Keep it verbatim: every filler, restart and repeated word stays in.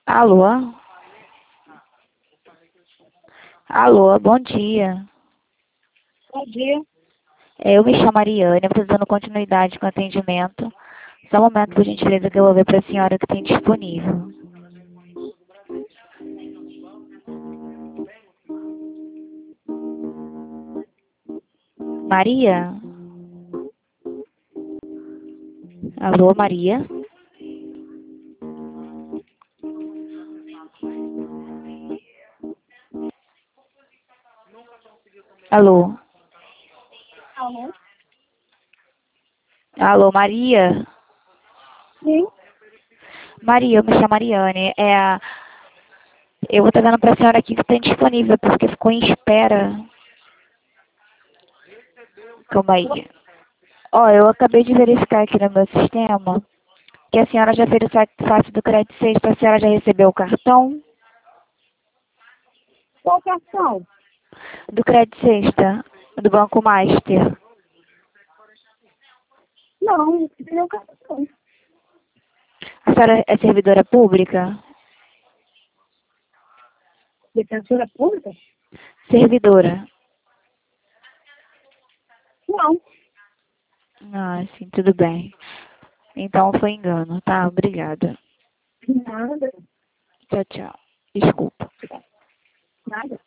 Alô? Alô, bom dia. Bom dia. É, Eu me chamo Mariane, eu estou dando continuidade com o atendimento. Só um momento, por gentileza, que eu vou ver para a senhora que tem disponível. Maria? Alô, Maria? Alô? Alô? Alô, Maria? Sim. Maria, eu me chamo Mariane. É, a- eu vou estar dando para a senhora aqui que tem disponível, porque ficou em espera. Calma aí. Ó, eu acabei de verificar aqui no meu sistema que a senhora já fez o site site do Crédito Sexta. A senhora já recebeu o cartão Qual cartão? do Crédito Sexta, do Banco Master? Não, meu cartão. A senhora é servidora pública? Defensora pública? Servidora. Não. Ah, sim, tudo bem. Então foi engano, tá? Obrigada. Nada. Tchau, tchau. Desculpa. Nada.